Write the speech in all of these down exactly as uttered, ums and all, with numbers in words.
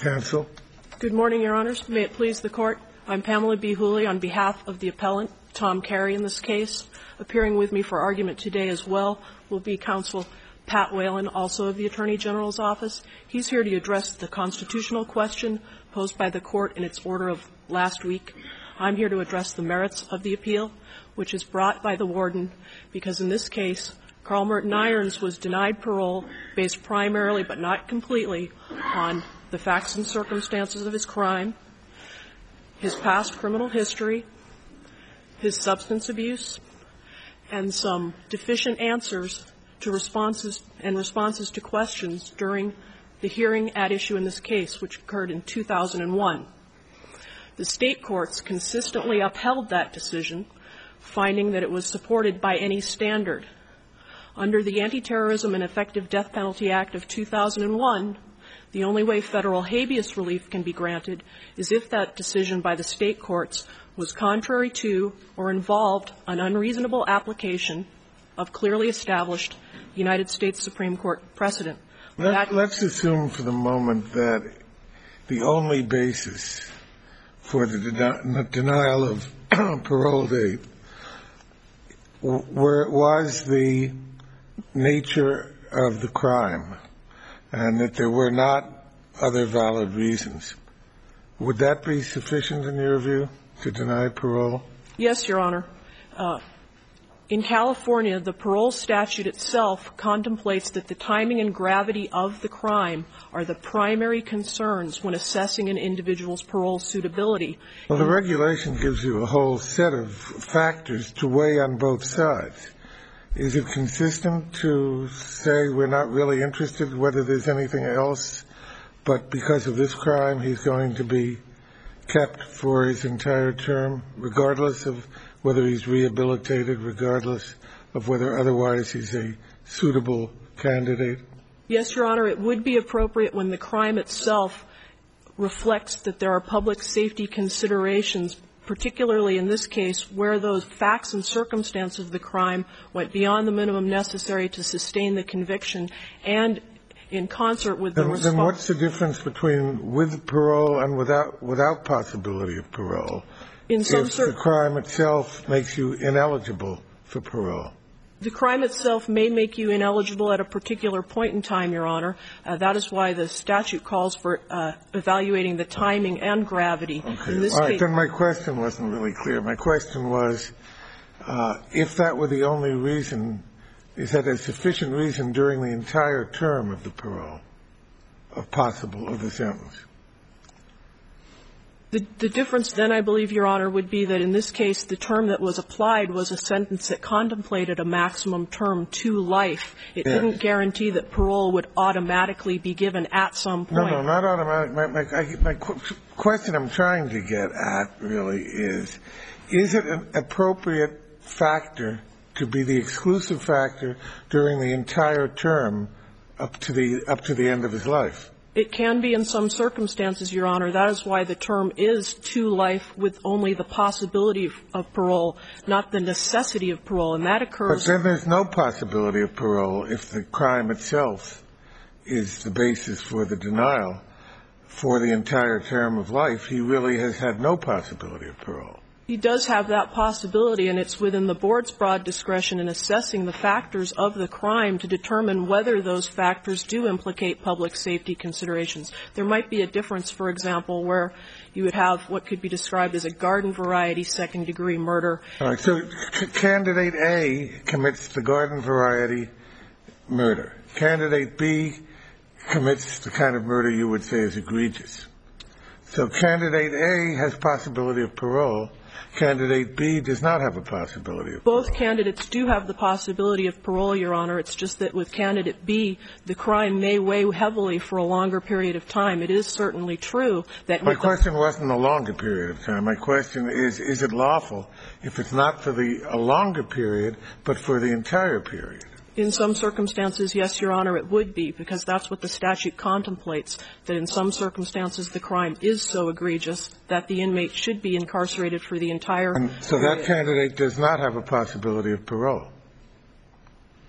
Counsel. Good morning, Your Honors. May it please the Court. I'm Pamela B. Hooley on behalf of the appellant, Tom Carey, in this case. Appearing with me for argument today as well will be Counsel Pat Whalen, also of the Attorney General's Office. He's here to address the constitutional question posed by the Court in its order of last week. I'm here to address the merits of the appeal, which is brought by the warden because in this case, Carl Merton Irons was denied parole based primarily but not completely on the facts and circumstances of his crime, his past criminal history, his substance abuse, and some deficient answers to responses and responses to questions during the hearing at issue in this case, which occurred in two thousand one. The state courts consistently upheld that decision, finding that it was supported by any standard. Under the Anti-Terrorism and Effective Death Penalty Act of two thousand one, the only way federal habeas relief can be granted is if that decision by the state courts was contrary to or involved an unreasonable application of clearly established United States Supreme Court precedent. Let, let's assume for the moment that the only basis for the den- denial of parole date were, was the nature of the crime, and that there were not other valid reasons. Would that be sufficient in your view to deny parole? Yes, Your Honor. Uh, in California, the parole statute itself contemplates that the timing and gravity of the crime are the primary concerns when assessing an individual's parole suitability. Well, the regulation gives you a whole set of factors to weigh on both sides. Is it consistent to say we're not really interested whether there's anything else, but because of this crime he's going to be kept for his entire term, regardless of whether he's rehabilitated, regardless of whether otherwise he's a suitable candidate? Yes, Your Honor. It would be appropriate when the crime itself reflects that there are public safety considerations, particularly in this case where those facts and circumstances of the crime went beyond the minimum necessary to sustain the conviction and in concert with the then, response. Then what's the difference between with parole and without without possibility of parole? In some if cir- the crime itself makes you ineligible for parole? The crime itself may make you ineligible at a particular point in time, Your Honor. Uh, that is why the statute calls for uh, evaluating the timing and gravity. Okay. In this All right. case, then my question wasn't really clear. My question was, uh, if that were the only reason, is that a sufficient reason during the entire term of the parole, of possible, of the sentence? The, the difference then, I believe, Your Honor, would be that in this case the term that was applied was a sentence that contemplated a maximum term to life. It yes. didn't guarantee that parole would automatically be given at some point. No, no, not automatic. My, my, I, my qu- question I'm trying to get at really is, is it an appropriate factor to be the exclusive factor during the entire term up to the up to the end of his life? It can be in some circumstances, Your Honor. That is why the term is to life with only the possibility of, of parole, not the necessity of parole. And that occurs. But then there's no possibility of parole if the crime itself is the basis for the denial for the entire term of life. He really has had no possibility of parole. He does have that possibility, and it's within the board's broad discretion in assessing the factors of the crime to determine whether those factors do implicate public safety considerations. There might be a difference, for example, where you would have what could be described as a garden variety second-degree murder. All right. So c- candidate A commits the garden variety murder. Candidate B commits the kind of murder you would say is egregious. So candidate A has possibility of parole. Candidate B does not have a possibility of parole. Both candidates do have the possibility of parole, Your Honor. It's just that with candidate B, the crime may weigh heavily for a longer period of time. It is certainly true that My question wasn't a longer period of time. My question is, is it lawful if it's not for the a longer period, but for the entire period? In some circumstances, yes, Your Honor, it would be, because that's what the statute contemplates, that in some circumstances the crime is so egregious that the inmate should be incarcerated for the entire and so period. that candidate does not have a possibility of parole.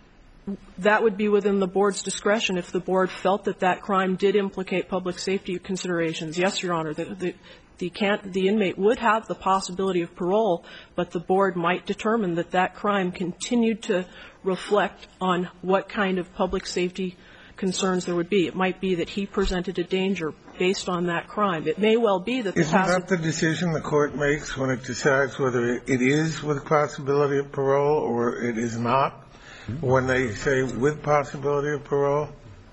That would be within the board's discretion if the board felt that that crime did implicate public safety considerations. Yes, Your Honor, the, the, the, can't, the inmate would have the possibility of parole, but the board might determine that that crime continued to reflect on what kind of public safety concerns there would be. It might be that he presented a danger based on that crime. It may well be that the Isn't that the decision the court makes when it decides whether it is with possibility of parole or it is not? When they say with possibility of parole,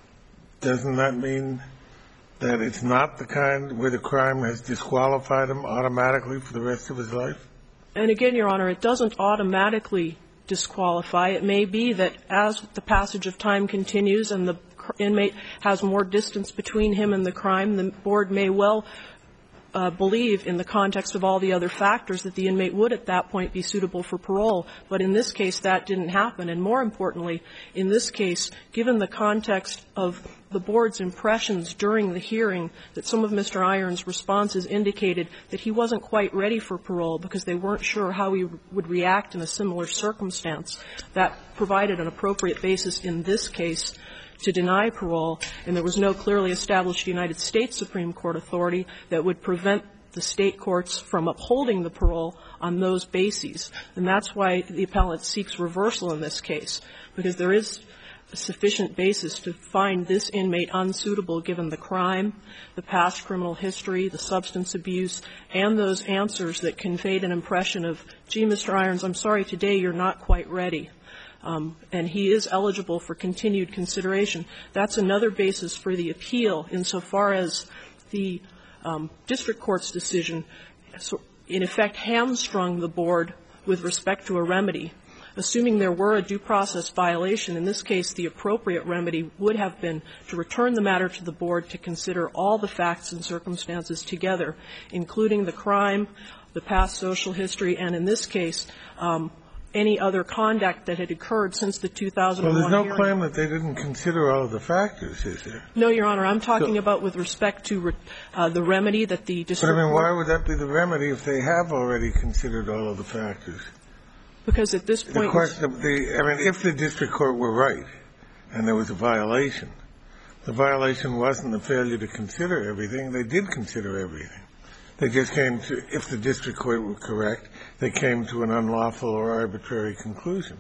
doesn't that mean that it's not the kind where the crime has disqualified him automatically for the rest of his life? And again, Your Honor, it doesn't automatically disqualify. It may be that as the passage of time continues and the inmate has more distance between him and the crime, the board may well Uh, believe in the context of all the other factors that the inmate would at that point be suitable for parole. But in this case, that didn't happen. And more importantly, in this case, given the context of the board's impressions during the hearing, that some of Mister Irons' responses indicated that he wasn't quite ready for parole because they weren't sure how he would react in a similar circumstance, that provided an appropriate basis in this case to deny parole, and there was no clearly established United States Supreme Court authority that would prevent the state courts from upholding the parole on those bases. And that's why the appellant seeks reversal in this case, because there is a sufficient basis to find this inmate unsuitable given the crime, the past criminal history, the substance abuse, and those answers that conveyed an impression of, gee, Mister Irons, I'm sorry, today you're not quite ready. Um, and he is eligible for continued consideration. That's another basis for the appeal insofar as the um, district court's decision, so in effect, hamstrung the board with respect to a remedy. Assuming there were a due process violation, in this case, the appropriate remedy would have been to return the matter to the board to consider all the facts and circumstances together, including the crime, the past social history, and in this case, um, any other conduct that had occurred since the two thousand one hearing. Well, there's no hearing. claim that they didn't consider all of the factors, is there? No, Your Honor. I'm talking so, about with respect to re, uh, the remedy that the district But, I mean, court. why would that be the remedy if they have already considered all of the factors? Because at this point. The question of the, I mean, if the district court were right and there was a violation, the violation wasn't the failure to consider everything. They did consider everything. They just came to, if the district court were correct, they came to an unlawful or arbitrary conclusion.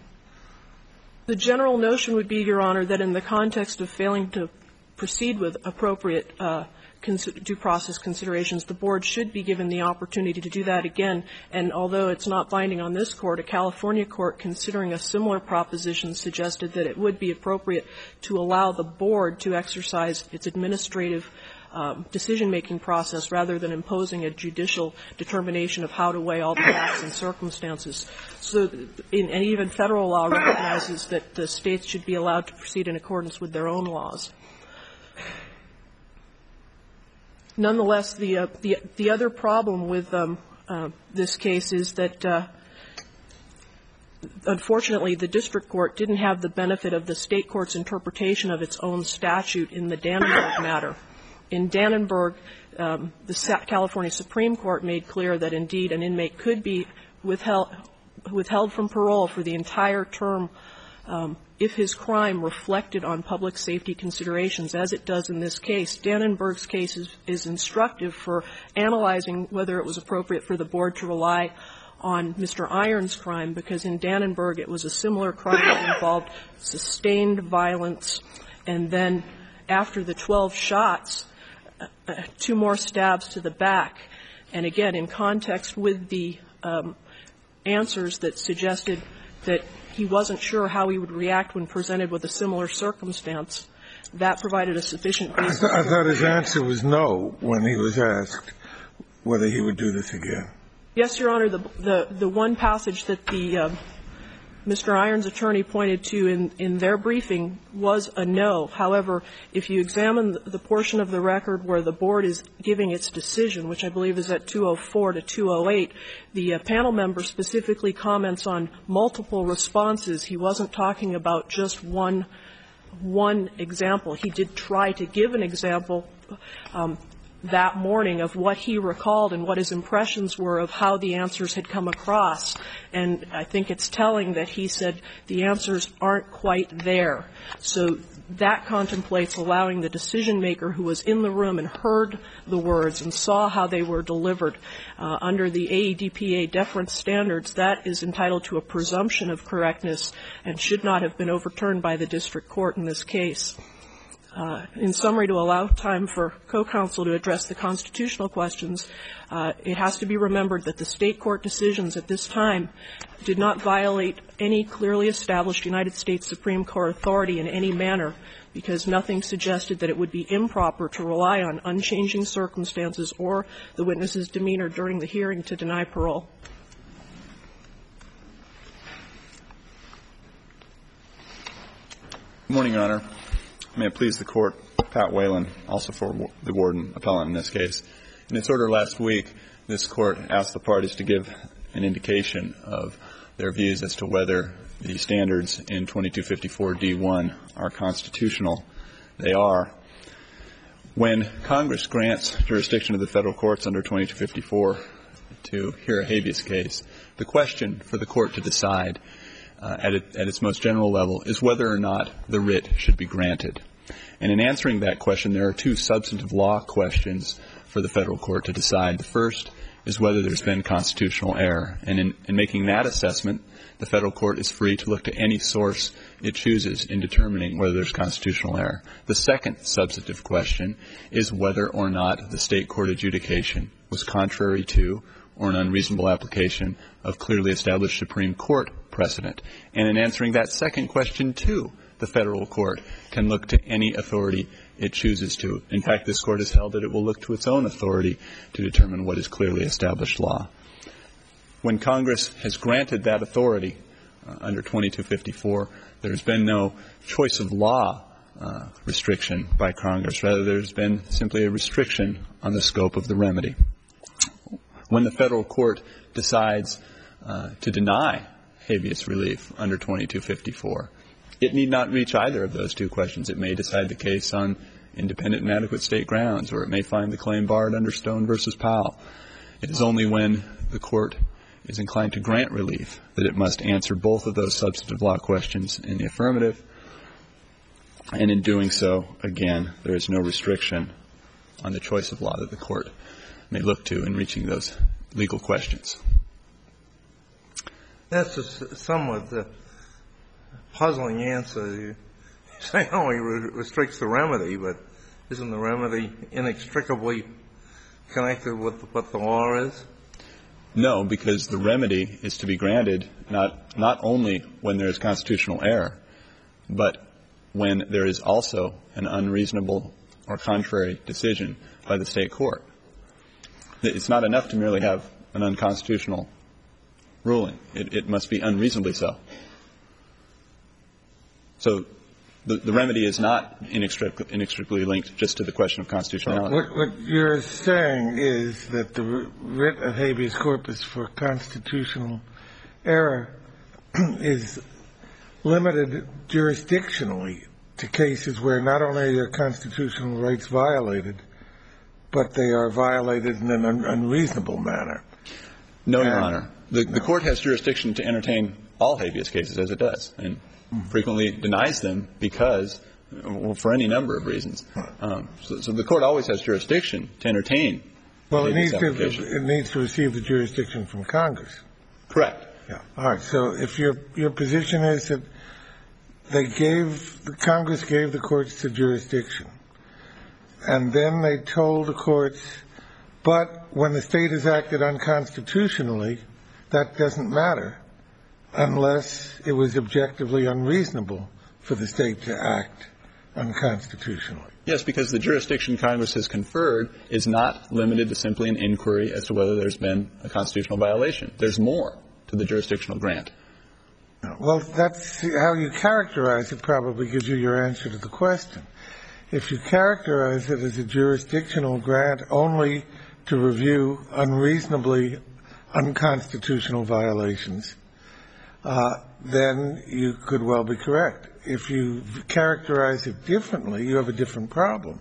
The general notion would be, Your Honor, that in the context of failing to proceed with appropriate uh, due process considerations, the board should be given the opportunity to do that again. And although it's not binding on this court, a California court considering a similar proposition suggested that it would be appropriate to allow the board to exercise its administrative Um, decision-making process rather than imposing a judicial determination of how to weigh all the facts and circumstances. So, in, and even federal law recognizes that the states should be allowed to proceed in accordance with their own laws. Nonetheless, the uh, the, the other problem with um, uh, this case is that, uh, unfortunately, the district court didn't have the benefit of the state court's interpretation of its own statute in the Dannenberg matter. In Dannenberg, um, the California Supreme Court made clear that, indeed, an inmate could be withheld, withheld from parole for the entire term um, if his crime reflected on public safety considerations, as it does in this case. Dannenberg's case is, is instructive for analyzing whether it was appropriate for the board to rely on Mister Irons' crime, because in Dannenberg it was a similar crime that involved sustained violence, and then after the twelve shots, Uh, two more stabs to the back. And again, in context with the um, answers that suggested that he wasn't sure how he would react when presented with a similar circumstance, that provided a sufficient basis. I, th- I thought his answer was no when he was asked whether he would do this again. Yes, Your Honor. The, the, the one passage that the uh, Mister Irons' attorney pointed to in, in their briefing was a no. However, if you examine the portion of the record where the board is giving its decision, which I believe is at two oh four to two oh eight, the uh, panel member specifically comments on multiple responses. He wasn't talking about just one, one example. He did try to give an example. Um, that morning of what he recalled and what his impressions were of how the answers had come across. And I think it's telling that he said the answers aren't quite there. So that contemplates allowing the decision maker who was in the room and heard the words and saw how they were delivered uh, under the A E D P A deference standards, that is entitled to a presumption of correctness and should not have been overturned by the district court in this case. Uh, in summary, to allow time for co-counsel to address the constitutional questions, uh, it has to be remembered that the state court decisions at this time did not violate any clearly established United States Supreme Court authority in any manner, because nothing suggested that it would be improper to rely on unchanging circumstances or the witness's demeanor during the hearing to deny parole. Good morning, Your Honor. May it please the Court, Pat Whalen, also for the warden appellant in this case. In its order last week, this Court asked the parties to give an indication of their views as to whether the standards in twenty-two fifty-four D one are constitutional. They are. When Congress grants jurisdiction to the federal courts under twenty-two fifty-four to hear a habeas case, the question for the Court to decide Uh, at, it, at its most general level is whether or not the writ should be granted. And in answering that question, there are two substantive law questions for the federal court to decide. The first is whether there's been constitutional error. And in, in making that assessment, the federal court is free to look to any source it chooses in determining whether there's constitutional error. The second substantive question is whether or not the state court adjudication was contrary to or an unreasonable application of clearly established Supreme Court precedent. And in answering that second question, too, the federal court can look to any authority it chooses to. In fact, this Court has held that it will look to its own authority to determine what is clearly established law. When Congress has granted that authority uh, under twenty-two fifty-four, there's been no choice of law uh, restriction by Congress. Rather, there's been simply a restriction on the scope of the remedy. When the federal court decides uh, to deny habeas relief under twenty-two fifty-four, it need not reach either of those two questions. It may decide the case on independent and adequate state grounds, or it may find the claim barred under Stone versus Powell. It is only when the court is inclined to grant relief that it must answer both of those substantive law questions in the affirmative. And in doing so, again, there is no restriction on the choice of law that the court may look to in reaching those legal questions. That's a somewhat uh, puzzling answer. You say, oh, he re- restricts the remedy, but isn't the remedy inextricably connected with what the law is? No, because the remedy is to be granted not not only when there is constitutional error, but when there is also an unreasonable or contrary decision by the state court. It's not enough to merely have an unconstitutional ruling. It, it must be unreasonably so. So the, the remedy is not inextric- inextricably linked just to the question of constitutionality. What, what you're saying is that the writ of habeas corpus for constitutional error is limited jurisdictionally to cases where not only are your constitutional rights violated, but they are violated in an un- unreasonable manner. No, and, Your Honor. The, the court has jurisdiction to entertain all habeas cases, as it does, and mm-hmm. frequently denies them because, well, for any number of reasons. Um, so, so the court always has jurisdiction to entertain. Well, it needs to, it needs to receive the jurisdiction from Congress. Correct. Yeah. All right. So if your your position is that they gave the Congress gave the courts the jurisdiction, and then they told the courts, but when the state has acted unconstitutionally, that doesn't matter unless it was objectively unreasonable for the state to act unconstitutionally. Yes, because the jurisdiction Congress has conferred is not limited to simply an inquiry as to whether there's been a constitutional violation. There's more to the jurisdictional grant. Well, that's how you characterize it probably gives you your answer to the question. If you characterize it as a jurisdictional grant only to review unreasonably unconstitutional violations, uh, then you could well be correct. If you characterize it differently, you have a different problem.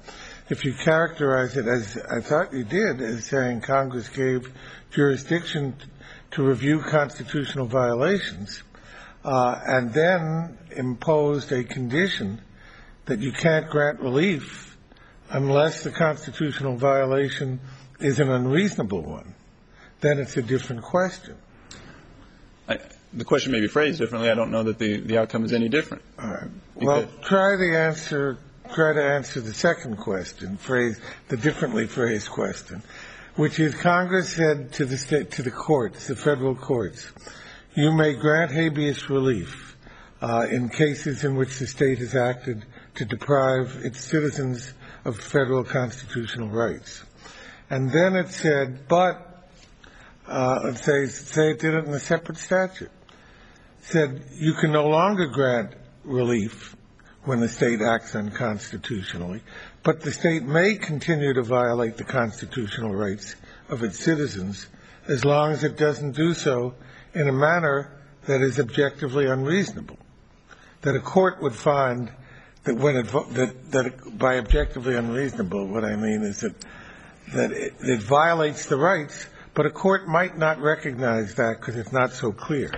if you characterize it as I thought you did, as saying Congress gave jurisdiction to review constitutional violations, uh, and then imposed a condition that you can't grant relief unless the constitutional violation is an unreasonable one, then it's a different question. I, the question may be phrased differently. I don't know that the, the outcome is any different. All right. Well, try the answer, try to answer the second question, phrase, the differently phrased question, which is Congress said to the state, to the courts, the federal courts, you may grant habeas relief uh, in cases in which the state has acted to deprive its citizens of federal constitutional rights. And then it said, but, uh, let's say, say it did it in a separate statute, said you can no longer grant relief when the state acts unconstitutionally, but the state may continue to violate the constitutional rights of its citizens as long as it doesn't do so in a manner that is objectively unreasonable. That a court would find that when it, that, that it, by objectively unreasonable, what I mean is that, that it, it violates the rights, but a court might not recognize that because it's not so clear.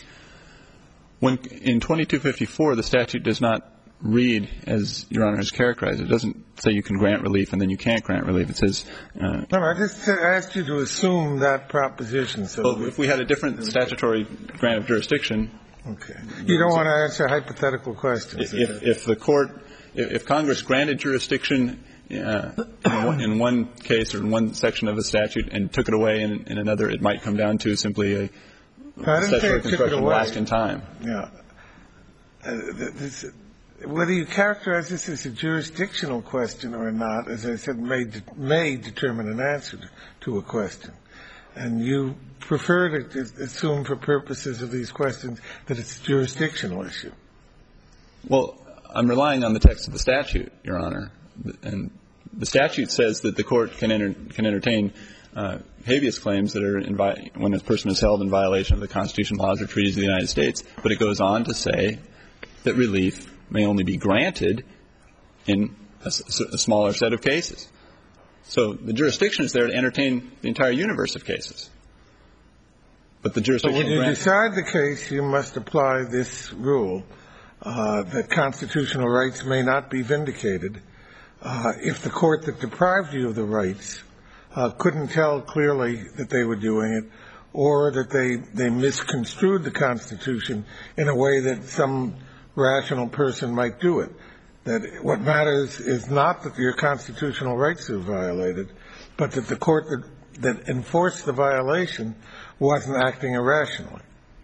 When in twenty-two fifty-four, the statute does not read as Your Honor has characterized it. It doesn't say you can grant relief and then you can't grant relief. It says... Uh, no, I just asked you to assume that proposition. So well, if we had a different statutory grant of jurisdiction... Okay. You don't want to answer hypothetical questions. If, if, if the court, if, if Congress granted jurisdiction uh, in, one, in one case or in one section of a statute and took it away in, in another, it might come down to simply a statutory construction last in time. Yeah. Uh, this, whether you characterize this as a jurisdictional question or not, as I said, may, de- may determine an answer to, to a question. And you prefer to assume for purposes of these questions that it's a jurisdictional issue. Well, I'm relying on the text of the statute, Your Honor. And the statute says that the court can, enter, can entertain uh, habeas claims that are in vi- when a person is held in violation of the Constitution, laws, or treaties of the United States. But it goes on to say that relief may only be granted in a, a smaller set of cases. So the jurisdiction is there to entertain the entire universe of cases. But the jurisdiction... But when you decide the case, you must apply this rule uh, that constitutional rights may not be vindicated uh, if the court that deprived you of the rights uh, couldn't tell clearly that they were doing it, or that they, they misconstrued the Constitution in a way that some rational person might do it. That what matters is not that your constitutional rights are violated, but that the court that, that enforced the violation wasn't acting irrationally.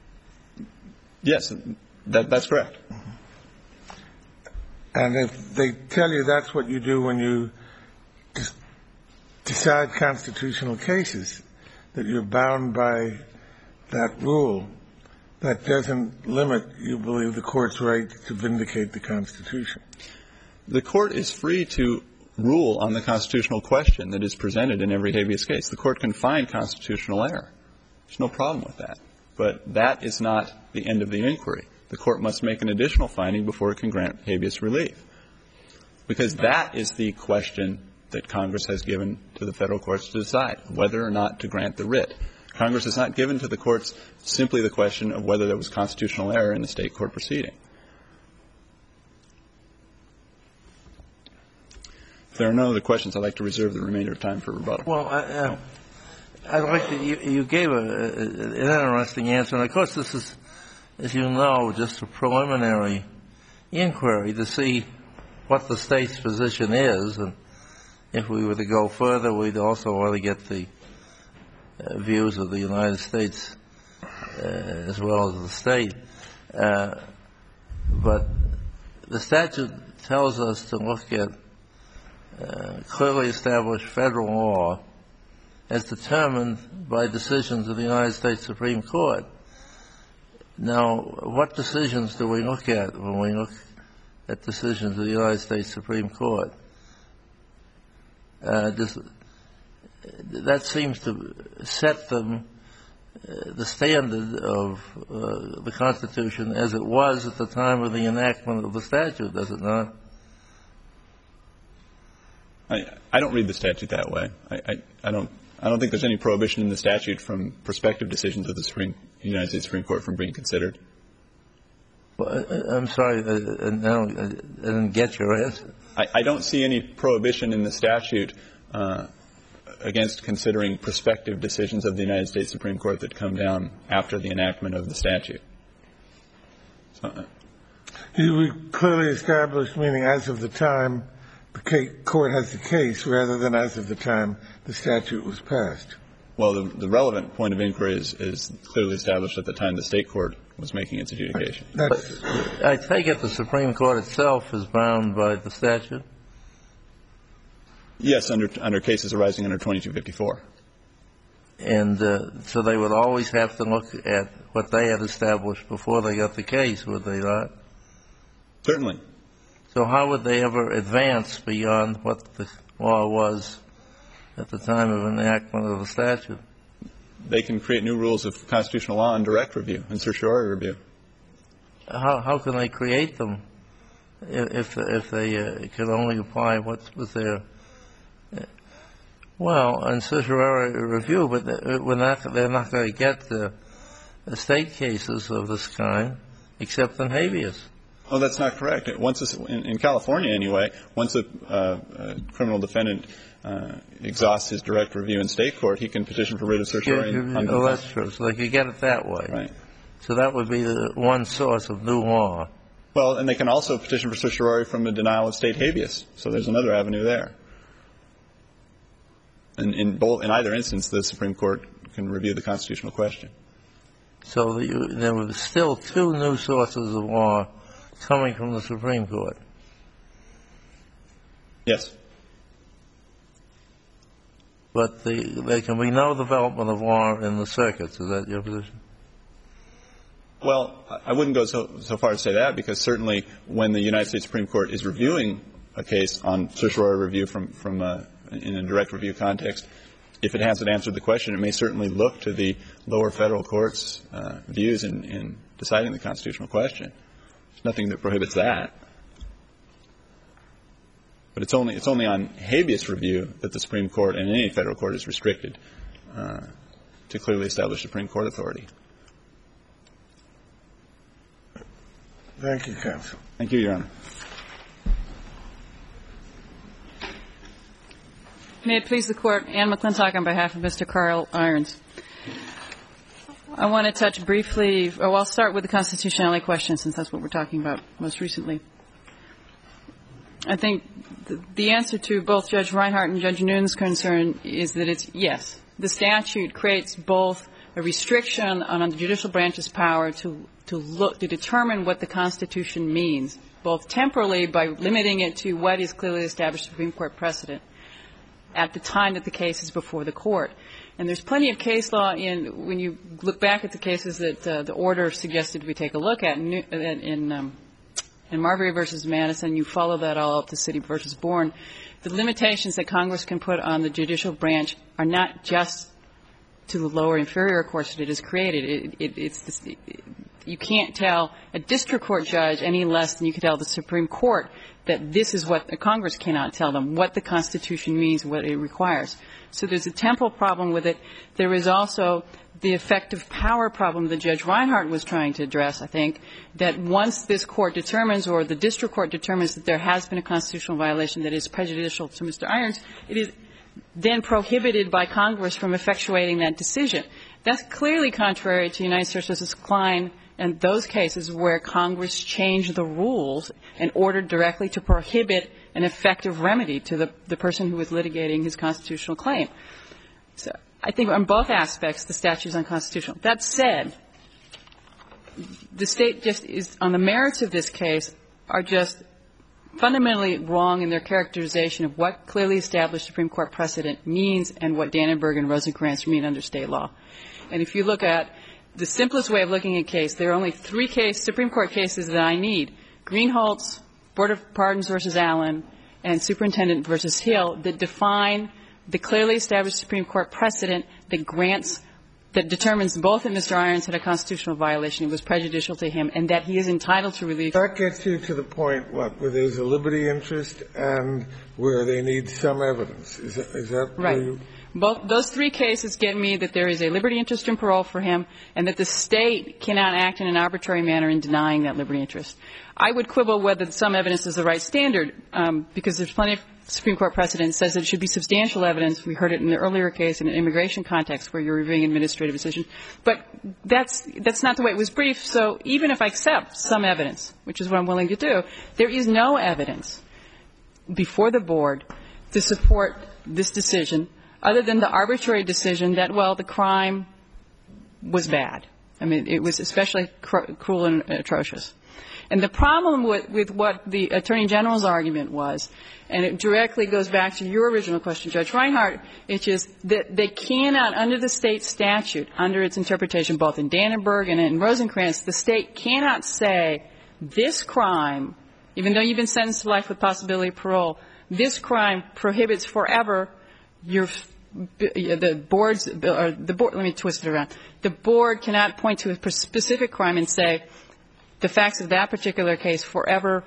Yes, that, that's correct. And if they tell you that's what you do when you dis- decide constitutional cases, that you're bound by that rule, that doesn't limit, you believe, the court's right to vindicate the Constitution. The court is free to rule on the constitutional question that is presented in every habeas case. The court can find constitutional error. There's no problem with that. But that is not the end of the inquiry. The court must make an additional finding before it can grant habeas relief. Because that is the question that Congress has given to the federal courts to decide, whether or not to grant the writ. Congress has not given to the courts simply the question of whether there was constitutional error in the state court proceeding. If there are no other questions, I'd like to reserve the remainder of time for rebuttal. Well, I, uh, I'd like to, you, you gave a, a, an interesting answer, and of course this is, as you know, just a preliminary inquiry to see what the state's position is, and if we were to go further, we'd also want to get the uh, views of the United States uh, as well as the state. Uh, but the statute tells us to look at uh, clearly established federal law as determined by decisions of the United States Supreme Court. Now, what decisions do we look at when we look at decisions of the United States Supreme Court? Uh, does, that seems to set them uh, the standard of uh, the Constitution as it was at the time of the enactment of the statute, does it not? I, I don't read the statute that way. I, I, I don't I don't think there's any prohibition in the statute from prospective decisions of the Supreme United States Supreme Court from being considered. Well, I'm sorry, I, I, don't, I didn't get your answer. I, I don't see any prohibition in the statute uh, against considering prospective decisions of the United States Supreme Court that come down after the enactment of the statute. So, uh, you clearly established, meaning as of the time the court has the case, rather than as of the time the statute was passed. Well, the, the relevant point of inquiry is, is clearly established at the time the state court was making its adjudication. That's, I take it the Supreme Court itself is bound by the statute? Yes, under under cases arising under twenty-two fifty-four. And uh, so they would always have to look at what they had established before they got the case, would they not? Certainly. So how would they ever advance beyond what the law was at the time of enactment of the statute? They can create new rules of constitutional law on direct review and certiorari review. How how can they create them if if they uh, could only apply what was there? Well, on certiorari review, but we're not, they're not going to get the, the state cases of this kind except in habeas. Oh, that's not correct. Once a, in, in California, anyway, once a, uh, a criminal defendant uh, exhausts his direct review in state court, he can petition for writ of certiorari. Yeah, oh, that's true. So they could get it that way. Right. So that would be the one source of new law. Well, and they can also petition for certiorari from a denial of state habeas. So there's another avenue there. And in both, in either instance, the Supreme Court can review the constitutional question. So the, you, there were still two new sources of law coming from the Supreme Court. Yes. But the, there can be no development of law in the circuits. Is that your position? Well, I wouldn't go so, so far as to say that, because certainly when the United States Supreme Court is reviewing a case on certiorari review from, from a, in a direct review context, if it hasn't answered the question, it may certainly look to the lower federal court's uh, views in, in deciding the constitutional question. There's nothing that prohibits that. But it's only, it's only on habeas review that the Supreme Court and any federal court is restricted uh, to clearly establish Supreme Court authority. Thank you, counsel. Thank you, Your Honor. May it please the Court, Anne McClintock on behalf of Mister Carl Irons. I want to touch briefly, or I'll start with the constitutionality question, since that's what we're talking about most recently. I think the, the answer to both Judge Reinhart and Judge Noon's concern is that it's yes. The statute creates both a restriction on the judicial branch's power to, to look, to determine what the Constitution means, both temporally by limiting it to what is clearly established Supreme Court precedent at the time that the case is before the court. And there's plenty of case law in, when you look back at the cases that uh, the order suggested we take a look at in, in, um, in Marbury versus Madison, you follow that all up to City versus Bourne. The limitations that Congress can put on the judicial branch are not just to the lower inferior courts that it has created. It, it, it's this, it, you can't tell a district court judge any less than you can tell the Supreme Court that this is what Congress cannot tell them, what the Constitution means, what it requires. So there's a temporal problem with it. There is also the effective power problem that Judge Reinhart was trying to address, I think, that once this court determines or the district court determines that there has been a constitutional violation that is prejudicial to Mister Irons, it is then prohibited by Congress from effectuating that decision. That's clearly contrary to United States versus Klein and those cases where Congress changed the rules and ordered directly to prohibit an effective remedy to the, the person who was litigating his constitutional claim. So I think on both aspects the statute is unconstitutional. That said, the State just is, on the merits of this case, are just fundamentally wrong in their characterization of what clearly established Supreme Court precedent means and what Dannenberg and Rosencrantz mean under State law. And if you look at the simplest way of looking at a case, there are only three case, Supreme Court cases that I need, Greenholz, Board of Pardons versus Allen, and Superintendent versus Hill, that define the clearly established Supreme Court precedent that grants that determines both that Mister Irons had a constitutional violation, it was prejudicial to him, and that he is entitled to relief. That gets you to the point, what, where there's a liberty interest and where they need some evidence. Is that, is that right? Where you Both those three cases get me that there is a liberty interest in parole for him, and that the state cannot act in an arbitrary manner in denying that liberty interest. I would quibble whether some evidence is the right standard, um, because there's plenty of Supreme Court precedent says that it should be substantial evidence. We heard it in the earlier case in an immigration context where you're reviewing administrative decisions. But that's that's not the way it was briefed. So even if I accept some evidence, which is what I'm willing to do, there is no evidence before the board to support this decision other than the arbitrary decision that, well, the crime was bad. I mean, it was especially cr- cruel and atrocious. And the problem with, with what the Attorney General's argument was, and it directly goes back to your original question, Judge Reinhart, which is that they cannot, under the state statute, under its interpretation both in Dannenberg and in Rosencrantz, the state cannot say this crime, even though you've been sentenced to life with possibility of parole, this crime prohibits forever your the board's or the board. Let me twist it around. The board cannot point to a specific crime and say the facts of that particular case forever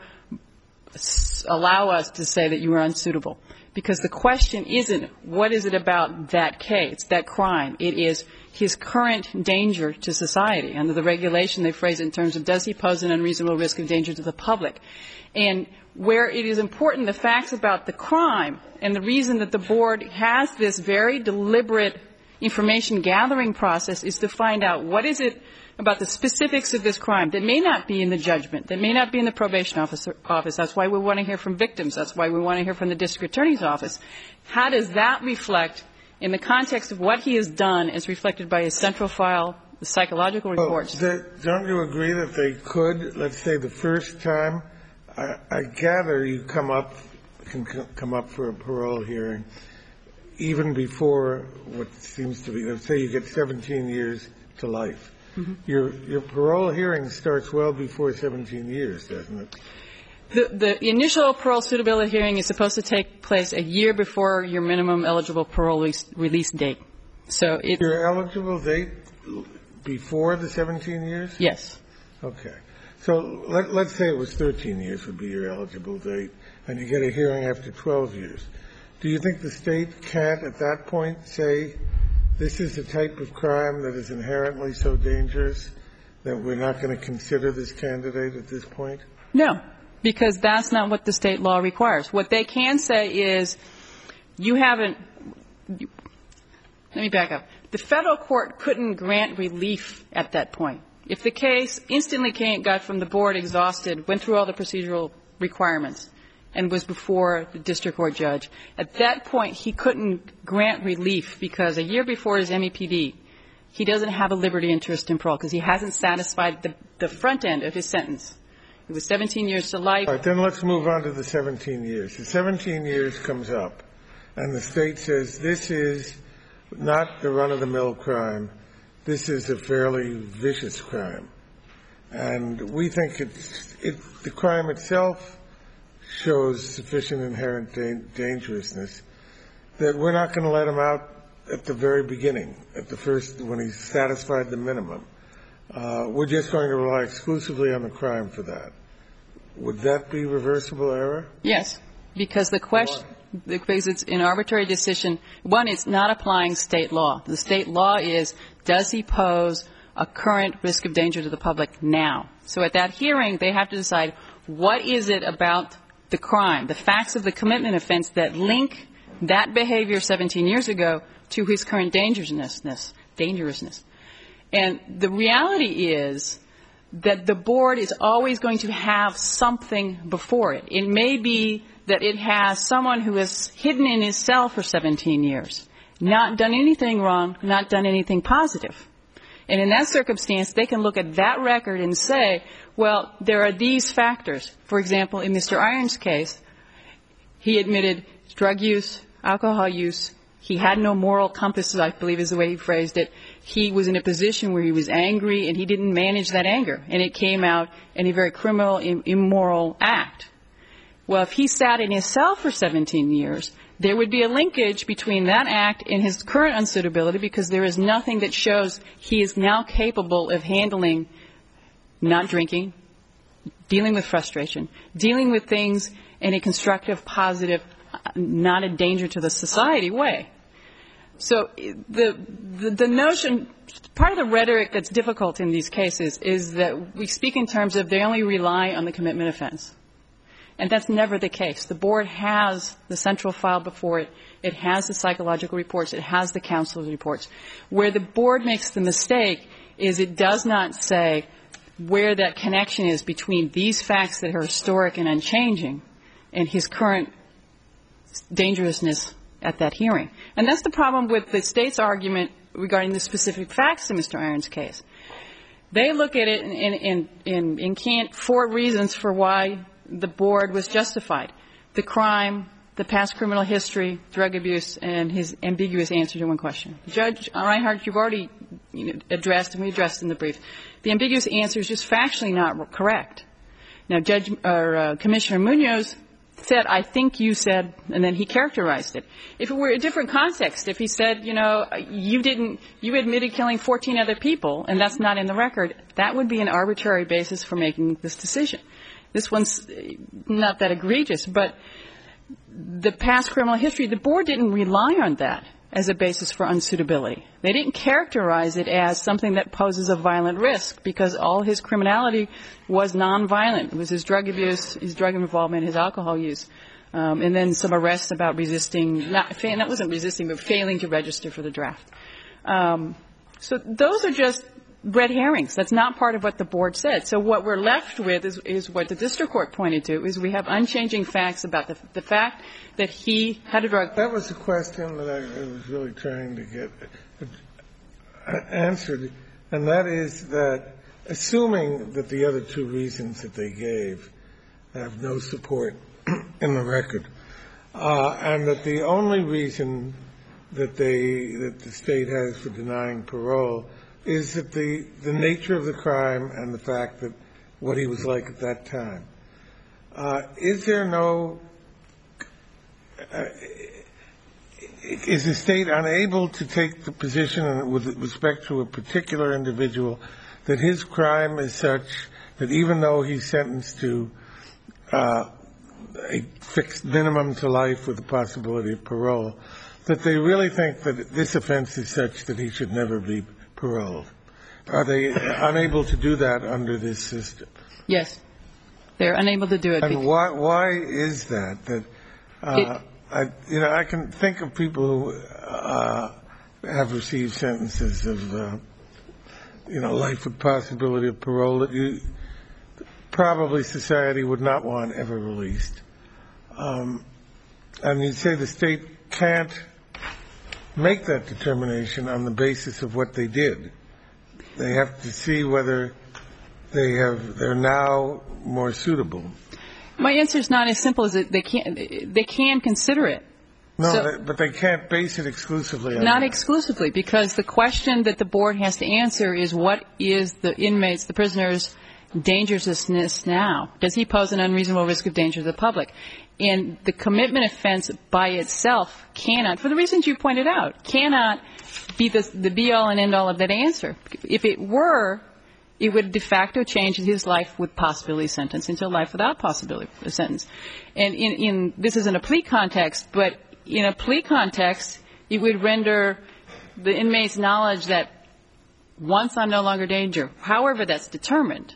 allow us to say that you are unsuitable, because the question isn't what is it about that case, that crime. It is his current danger to society. Under the regulation, they phrase it in terms of does he pose an unreasonable risk of danger to the public. And where it is important, the facts about the crime and the reason that the board has this very deliberate information gathering process is to find out what is it about the specifics of this crime that may not be in the judgment, that may not be in the probation officer, office. That's why we want to hear from victims. That's why we want to hear from the district attorney's office. How does that reflect in the context of what he has done as reflected by his central file, the psychological reports? Well, the, don't you agree that they could, let's say the first time, I, I gather you come up, can come up for a parole hearing even before what seems to be, let's say you get seventeen years to life. Mm-hmm. Your your parole hearing starts well before seventeen years, doesn't it? The, the initial parole suitability hearing is supposed to take place a year before your minimum eligible parole release, release date. So it, your eligible date before the seventeen years? Yes. Okay. So let, let's say it was thirteen years would be your eligible date, and you get a hearing after twelve years. Do you think the state can't at that point say this is a type of crime that is inherently so dangerous that we're not going to consider this candidate at this point? No, because that's not what the state law requires. What they can say is you haven't – let me back up. The federal court couldn't grant relief at that point. If the case instantly came, got from the board exhausted, went through all the procedural requirements, and was before the district court judge, at that point he couldn't grant relief because a year before his M E P D, he doesn't have a liberty interest in parole because he hasn't satisfied the, the front end of his sentence. It was seventeen years to life. All right, then let's move on to the seventeen years. The seventeen years comes up, and the state says this is not the run-of-the-mill crime. This is a fairly vicious crime. And we think it's, it, the crime itself shows sufficient inherent da- dangerousness that we're not going to let him out at the very beginning, at the first, when he's satisfied the minimum. Uh, we're just going to rely exclusively on the crime for that. Would that be reversible error? Yes, because the question, because it's an arbitrary decision. One, it's not applying state law. The state law is, does he pose a current risk of danger to the public now? So at that hearing, they have to decide what is it about the crime, the facts of the commitment offense that link that behavior seventeen years ago to his current dangerousness, dangerousness. And the reality is that the board is always going to have something before it. It may be that it has someone who is hidden in his cell for seventeen years, not done anything wrong, not done anything positive. And in that circumstance, they can look at that record and say, well, there are these factors. For example, in Mister Irons' case, he admitted drug use, alcohol use. He had no moral compass, I believe is the way he phrased it. He was in a position where he was angry, and he didn't manage that anger. And it came out in a very criminal, immoral act. Well, if he sat in his cell for seventeen years, there would be a linkage between that act and his current unsuitability, because there is nothing that shows he is now capable of handling not drinking, dealing with frustration, dealing with things in a constructive, positive, not a danger to the society way. So the, the the notion, part of the rhetoric that's difficult in these cases is that we speak in terms of they only rely on the commitment offense. And that's never the case. The board has the central file before it. It has the psychological reports. It has the counselor's reports. Where the board makes the mistake is it does not say where that connection is between these facts that are historic and unchanging and his current dangerousness at that hearing. And that's the problem with the state's argument regarding the specific facts in Mister Irons' case. They look at it and, and, and, and can't four reasons for why the board was justified. The crime, the past criminal history, drug abuse, and his ambiguous answer to one question. Judge Reinhart, you've already you know, addressed, and we addressed in the brief, the ambiguous answer is just factually not correct. Now, Judge or uh, Commissioner Munoz said, I think you said, and then he characterized it. If it were a different context, if he said, you know, you didn't, you admitted killing fourteen other people, and that's not in the record, that would be an arbitrary basis for making this decision. This one's not that egregious, but the past criminal history, the board didn't rely on that as a basis for unsuitability. They didn't characterize it as something that poses a violent risk, because all his criminality was nonviolent. It was his drug abuse, his drug involvement, his alcohol use, um, and then some arrests about resisting, not, that wasn't resisting, but failing to register for the draft. Um, so those are just red herrings. That's not part of what the board said. So what we're left with is, is what the district court pointed to, is we have unchanging facts about the, the fact that he had a drug. That was the question that I, I was really trying to get answered, and that is that, assuming that the other two reasons that they gave have no support in the record, uh, and that the only reason that they that the state has for denying parole is that the, the nature of the crime and the fact that what he was like at that time. Uh, is there no uh, – is the state unable to take the position with respect to a particular individual that his crime is such that even though he's sentenced to uh, a fixed minimum to life with the possibility of parole, that they really think that this offense is such that he should never be paroled? Are they unable to do that under this system? Yes. They're unable to do it. And why, why is that? That uh, it, I, you know, I can think of people who uh, have received sentences of, uh, you know, life with possibility of parole that you probably society would not want ever released. Um, and you say the state can't make that determination on the basis of what they did. They have to see whether they have they're now more suitable. My answer is not as simple as it. They can't. They can consider it. No, so, they, but they can't base it exclusively on Not that. exclusively, because the question that the board has to answer is what is the inmate's, the prisoner's dangerousness now? Does he pose an unreasonable risk of danger to the public? And the commitment offense by itself cannot, for the reasons you pointed out, cannot be the, the be-all and end-all of that answer. If it were, it would de facto change his life with possibility sentence into a life without possibility of sentence. And in, in this isn't a plea context, but in a plea context, it would render the inmate's knowledge that once I'm no longer danger, however that's determined.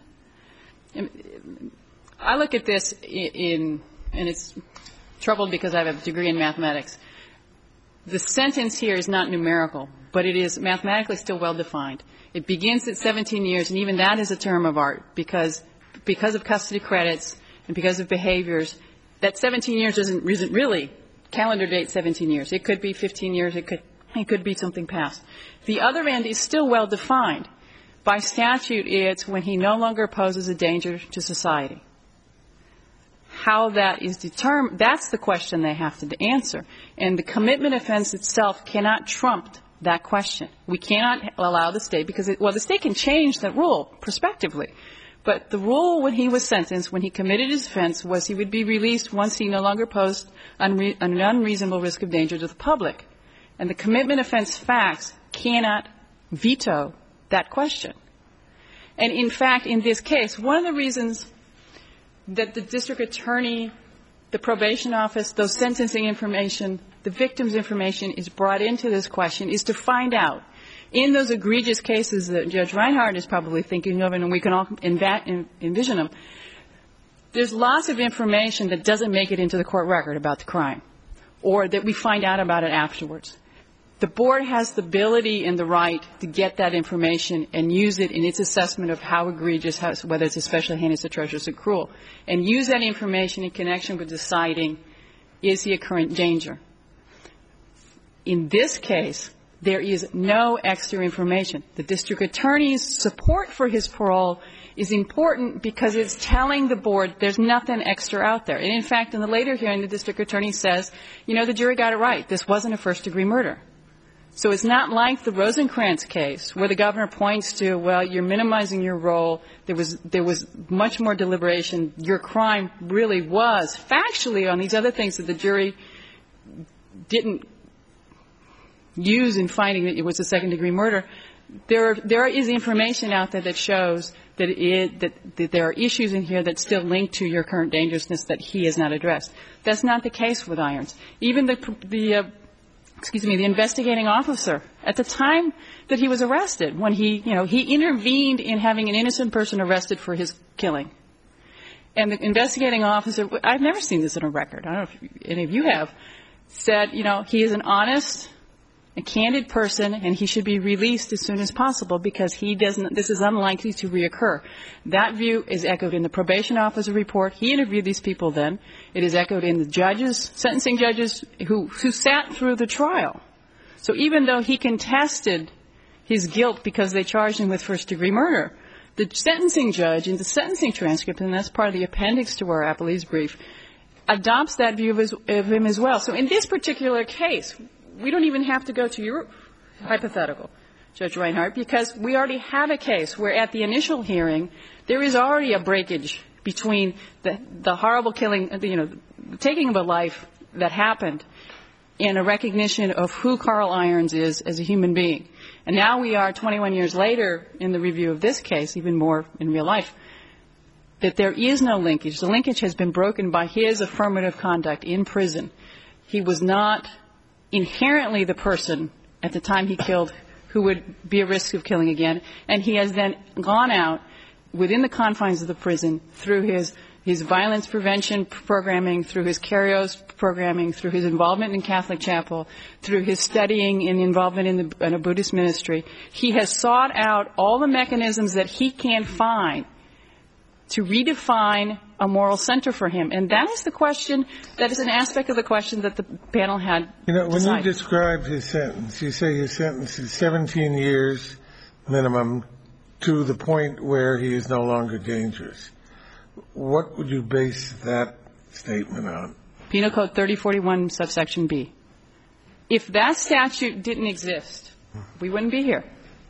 I look at this in, in and it's troubled because I have a degree in mathematics. The sentence here is not numerical, but it is mathematically still well-defined. It begins at seventeen years, and even that is a term of art because because of custody credits and because of behaviors, that seventeen years isn't, isn't really calendar date seventeen years. It could be fifteen years. It could, it could be something past. The other end is still well-defined. By statute, it's when he no longer poses a danger to society. How that is determined, that's the question they have to answer. And the commitment offense itself cannot trump that question. We cannot allow the state, because, it, well, the state can change that rule prospectively, But the rule when he was sentenced, when he committed his offense, was he would be released once he no longer posed unre- an unreasonable risk of danger to the public. And the commitment offense facts cannot veto that question. And in fact, in this case, one of the reasons that the district attorney, the probation office, those sentencing information, the victim's information is brought into this question is to find out, in those egregious cases that Judge Reinhardt is probably thinking of, and we can all env- envision them, there's lots of information that doesn't make it into the court record about the crime, or that we find out about it afterwards. The board has the ability and the right to get that information and use it in its assessment of how egregious, how, whether it's especially heinous, atrocious, or cruel, and use that information in connection with deciding, is he a current danger? In this case, there is no extra information. The district attorney's support for his parole is important because it's telling the board there's nothing extra out there. And in fact, in the later hearing, the district attorney says, you know, the jury got it right. This wasn't a first-degree murder. So it's not like the Rosencrantz case where the governor points to, well, you're minimizing your role. There was there was much more deliberation. Your crime really was factually on these other things that the jury didn't use in finding that it was a second-degree murder. There there is information out there that shows that it that, that there are issues in here that still link to your current dangerousness that he has not addressed. That's not the case with Irons. Even the the uh, excuse me, the investigating officer, at the time that he was arrested, when he, you know, he intervened in having an innocent person arrested for his killing. And the investigating officer, I've never seen this in a record, I don't know if any of you have, said, you know, he is an honest, a candid person, and he should be released as soon as possible because he doesn't, this is unlikely to reoccur. That view is echoed in the probation officer report. He interviewed these people then. It is echoed in the judges, sentencing judges who, who sat through the trial. So even though he contested his guilt because they charged him with first-degree murder, the sentencing judge in the sentencing transcript, and that's part of the appendix to our appellee's brief, adopts that view of, his, of him as well. So in this particular case, we don't even have to go to your hypothetical, Judge Reinhardt, because we already have a case where at the initial hearing there is already a breakage between the, the horrible killing, you know, the taking of a life that happened and a recognition of who Carl Irons is as a human being. And now we are twenty-one years later in the review of this case, even more in real life, that there is no linkage. The linkage has been broken by his affirmative conduct in prison. He was not inherently the person at the time he killed who would be at risk of killing again, and he has then gone out within the confines of the prison through his his violence prevention programming, through his Carios programming, through his involvement in Catholic Chapel, through his studying and involvement in, the, in a Buddhist ministry. He has sought out all the mechanisms that he can find to redefine a moral center for him. And that is the question, that is an aspect of the question that the panel had You know, when decided. you describe his sentence, you say his sentence is seventeen years minimum to the point where he is no longer dangerous. What would you base that statement on? Penal Code thirty forty-one, subsection B. If that statute didn't exist, we wouldn't be here.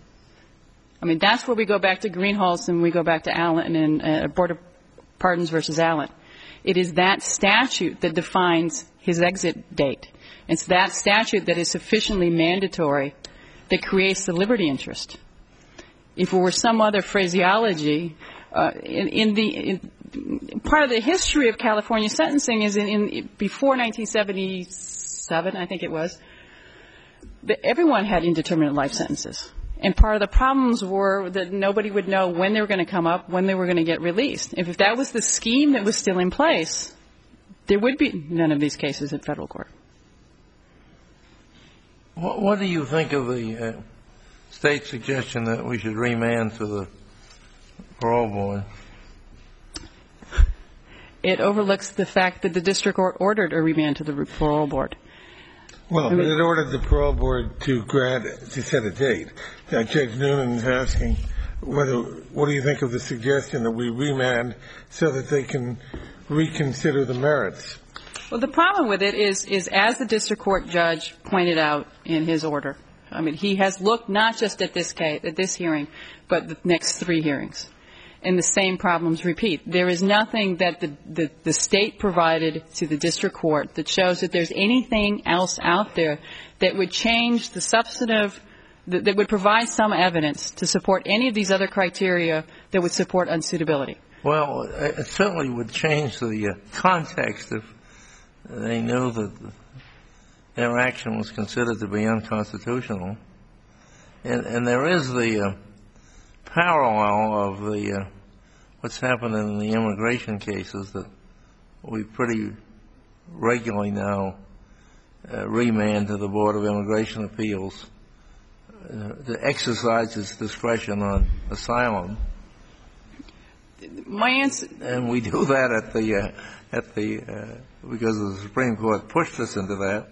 I mean, that's where we go back to Greenhalgh and we go back to Allen and uh, Board of Pardons versus Allen. It is that statute that defines his exit date. It's that statute that is sufficiently mandatory that creates the liberty interest. If it were some other phraseology, uh, in, in the in, part of the history of California sentencing is in, in before nineteen seventy-seven, I think it was, that everyone had indeterminate life sentences. And part of the problems were that nobody would know when they were going to come up, when they were going to get released. If, if that was the scheme that was still in place, there would be none of these cases in federal court. What, what do you think of the uh, State's suggestion that we should remand to the parole board? It overlooks the fact that the district court ordered a remand to the parole board. Well, but it ordered the parole board to grant, to set a date. Now, Judge Noonan is asking whether, what do you think of the suggestion that we remand so that they can reconsider the merits? Well, the problem with it is, is as the district court judge pointed out in his order, I mean, he has looked not just at this case, at this hearing, but the next three hearings. and the same problems repeat. There is nothing that the, the, the state provided to the district court that shows that there's anything else out there that would change the substantive, that, that would provide some evidence to support any of these other criteria that would support unsuitability. Well, it certainly would change the uh, context if they knew that their action was considered to be unconstitutional. And, and there is the uh, parallel of the uh, what's happened in the immigration cases that we pretty regularly now uh, remand to the Board of Immigration Appeals uh, to exercise its discretion on asylum. My answer, and we do that at the uh, at the uh, because the Supreme Court pushed us into that.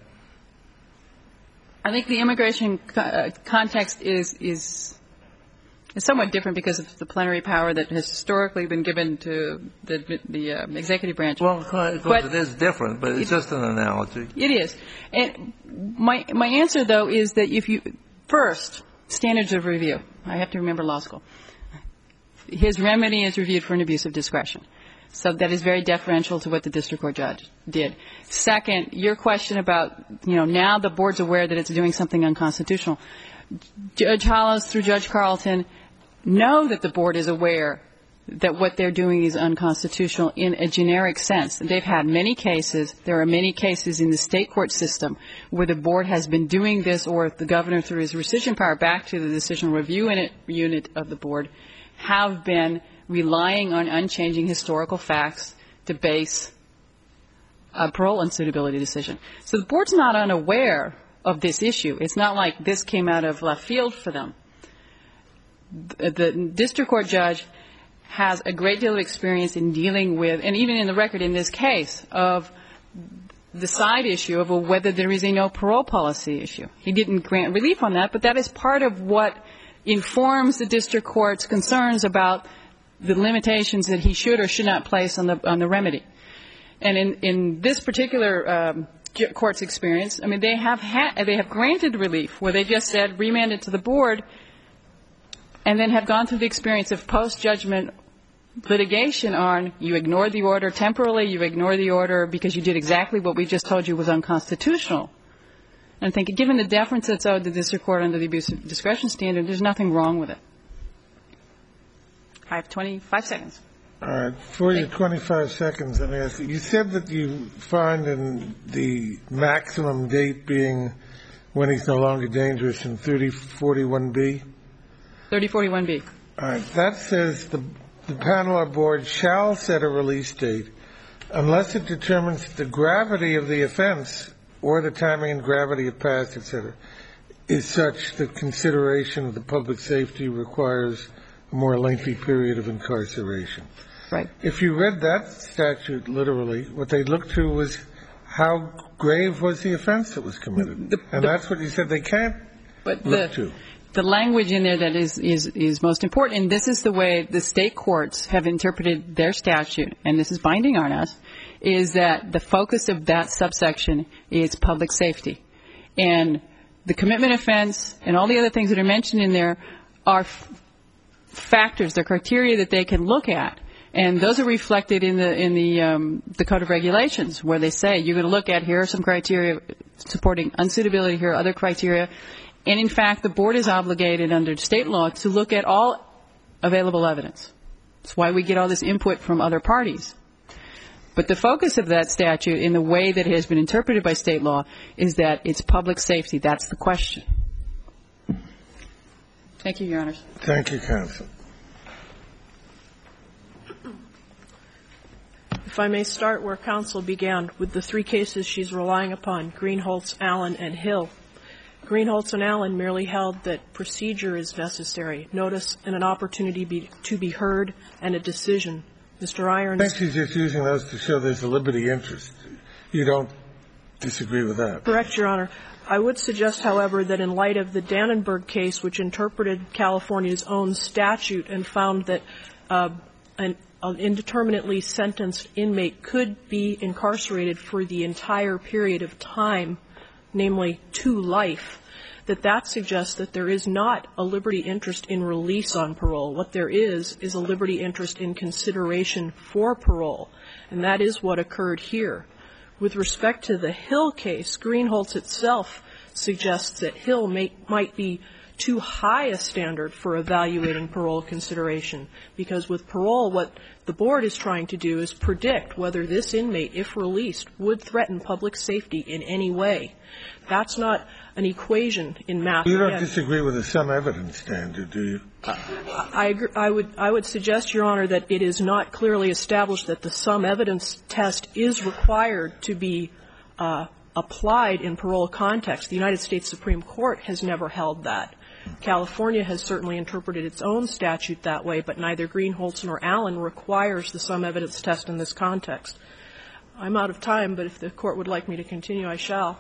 I think the immigration co- uh, context is is is somewhat different because of the plenary power that has historically been given to the the uh, executive branch. Well, of course but it is different, but it's it, just an analogy. It is. And my my answer though is that if you first standards of review, I have to remember law school. His remedy is reviewed for an abuse of discretion. So that is very deferential to what the district court judge did. Second, your question about, you know, now the board's aware that it's doing something unconstitutional. Judge Hollows through Judge Carlton know that the board is aware that what they're doing is unconstitutional in a generic sense. They've had many cases. There are many cases in the state court system where the board has been doing this, or the governor through his rescission power back to the decision review unit of the board have been relying on unchanging historical facts to base a parole unsuitability decision. So the board's not unaware of this issue. It's not like this came out of left field for them. The, the district court judge has a great deal of experience in dealing with, and even in the record in this case, of the side issue of whether there is a no parole policy issue. He didn't grant relief on that, but that is part of what informs the district court's concerns about the limitations that he should or should not place on the on the remedy. And in, in this particular um, court's experience, I mean, they have ha- they have granted relief where they just said remand it to the board, and then have gone through the experience of post-judgment litigation on you ignored the order temporarily, you ignored the order because you did exactly what we just told you was unconstitutional. And I think given the deference that's owed to the district court under the abuse of discretion standard, there's nothing wrong with it. I have twenty-five seconds. All right. For your twenty-five seconds, let me ask you, you said that you find in the maximum date being when he's no longer dangerous in thirty forty-one B? thirty forty-one B. All right. That says the, the panel or board shall set a release date unless it determines the gravity of the offense or the timing and gravity of past, et cetera, is such that consideration of the public safety requires a more lengthy period of incarceration. Right. If you read that statute literally, what they looked to was how grave was the offense that was committed. The, and the, that's what you said they can't but look the, to. The language in there that is, is, is most important, and this is the way the state courts have interpreted their statute, and this is binding on us, is that the focus of that subsection is public safety. And the commitment offense and all the other things that are mentioned in there are f- factors, they're criteria that they can look at. And those are reflected in the in the um, the Code of Regulations, where they say you're going to look at here are some criteria supporting unsuitability, here are other criteria. And in fact, the board is obligated under state law to look at all available evidence. That's why we get all this input from other parties. But the focus of that statute, in the way that it has been interpreted by state law, is that it's public safety. That's the question. Thank you, Your Honors. Thank you, counsel. If I may start where counsel began, with the three cases she's relying upon, Greenholz, Allen, and Hill. Greenholz and Allen merely held that procedure is necessary, notice and an opportunity be, to be heard, and a decision. Mister Irons. I think she's just using those to show there's a liberty interest. You don't disagree with that? Correct, Your Honor. I would suggest, however, that in light of the Dannenberg case, which interpreted California's own statute and found that uh, an, an indeterminately sentenced inmate could be incarcerated for the entire period of time, namely to life, that that suggests that there is not a liberty interest in release on parole. What there is is a liberty interest in consideration for parole, and that is what occurred here. With respect to the Hill case, Greenholz itself suggests that Hill may, might be too high a standard for evaluating parole consideration, because with parole, what the board is trying to do is predict whether this inmate, if released, would threaten public safety in any way. That's not an equation in math. You don't Again, disagree with the some evidence standard, do you? I, agree, I would I would suggest, Your Honor, that it is not clearly established that the some evidence test is required to be uh, applied in parole context. The United States Supreme Court has never held that. California has certainly interpreted its own statute that way, but neither Greenholz nor Allen requires the some evidence test in this context. I'm out of time, but if the Court would like me to continue, I shall.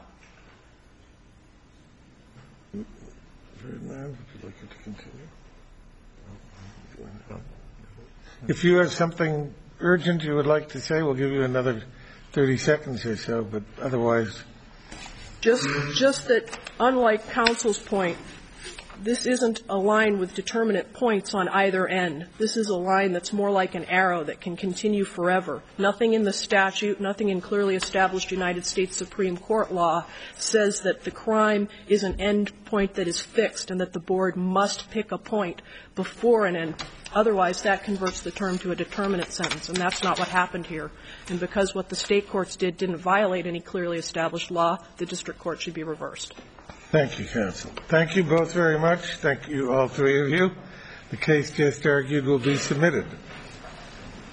If you have something urgent you would like to say, we'll give you another thirty seconds or so, but otherwise. Just, just that, unlike counsel's point, this isn't a line with determinate points on either end. This is a line that's more like an arrow that can continue forever. Nothing in the statute, nothing in clearly established United States Supreme Court law says that the crime is an end point that is fixed and that the board must pick a point before an end. Otherwise, that converts the term to a determinate sentence, and that's not what happened here. And because what the state courts did didn't violate any clearly established law, the district court should be reversed. Thank you, counsel. Thank you both very much. Thank you, all three of you. The case just argued will be submitted.